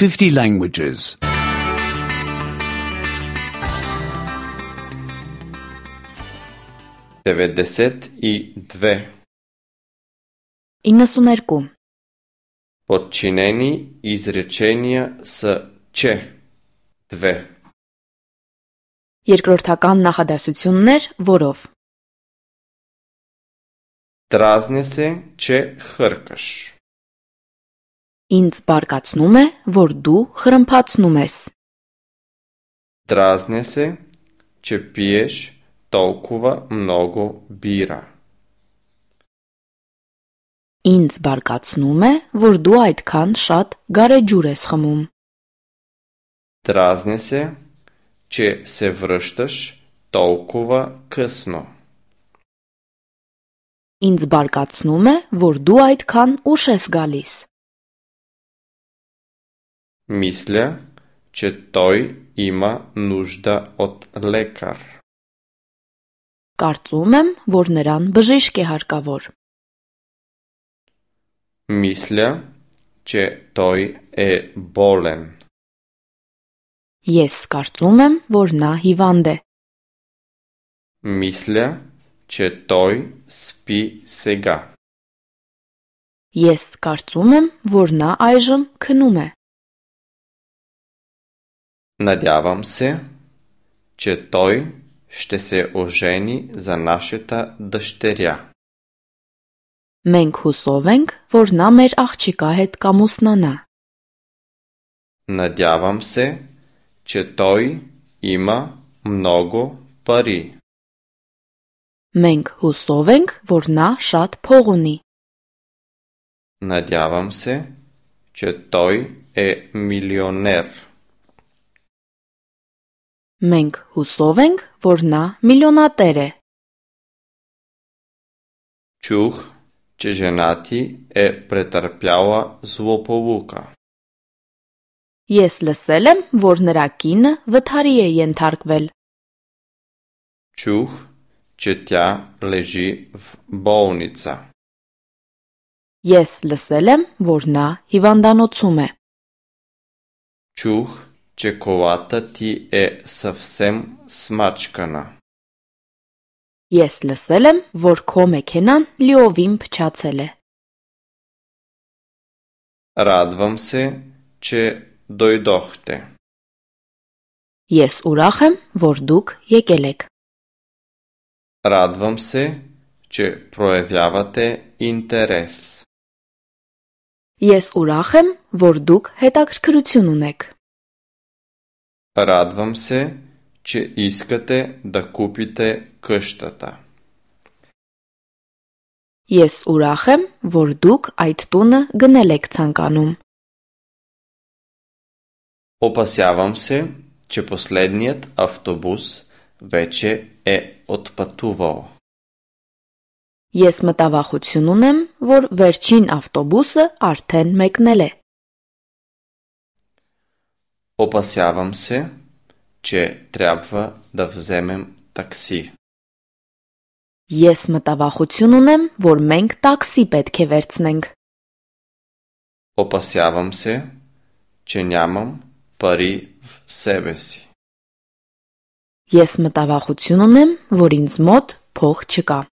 50 languages. 92. 92. Подчинени изречения са че. 2. Երկրորդական նախադասություններ, որով. Дразня се, че хъркаш. Ինձ բարկացնում է, որ դու խրմփացնում ես. Дразня се, че пиеш толкова много бира. Ինձ բարկացնում է, որ դու այդքան շատ գարեջուր ես խմում. Дразня се, че се връщаш толкова късно. Ինձ բարկացնում է, որ դու այդքան ուշ ես գալիս. Мисля, че той има нужда от лекар. Կարծում եմ, որ նրան բժիշկ է հարկավոր. Мисля, че той е болен. Ես կարծում եմ, որ նա հիվանդ է. Мисля, че той спи сега. Ես կարծում եմ, որ նա այժմ քնում է. Надявам се, че той ще се ожени за нашата дъщеря. Մենք հուսով ենք, որ նա մեր աղջիկա հետ կամուսնանա. Надявам се, че той има много пари. Մենք հուսով ենք, որ նա շատ փող ունի. Надявам се, че той е милионер. Մենք հուսով ենք, որ նա միլիոնատեր է. Чух, че жена ти е претърпяла злополука. Ես լսել եմ, որ նրա կինը վթարի է ենթարկվել. Чух, че тя лежи в болница. Ես լսել եմ, որ նա հիվանդանոցում է. Чух, че колата ти е съвсем смачкана. Ես լսել եմ, որ քո մեքենան լիովին փչացել է. Радвам се, че дойдохте. Ես ուրախ եմ, որ դուք եկել եք. Радвам се, че проявявате интерес. Ես ուրախ եմ, որ դուք հետաքրքրություն ունեք. Радвам се, че искате да купите къщата. Ես ուրախ եմ, որ դուք այդ տունը գնել եք ցանկանում. Опасявам се, че последният автобус вече е отпътувал. Ես մտավախություն ունեմ, որ վերջին ավտոբուսը արդեն մեկնել է. Опасявам се, че трябва да вземем такси. Ես մտավախություն ունեմ, որ մենք տաքսի պետք է վերցնենք. Опасявам се, че нямам пари в себе си. Ես մտավախություն ունեմ, որ ինձ մոտ փող չկա.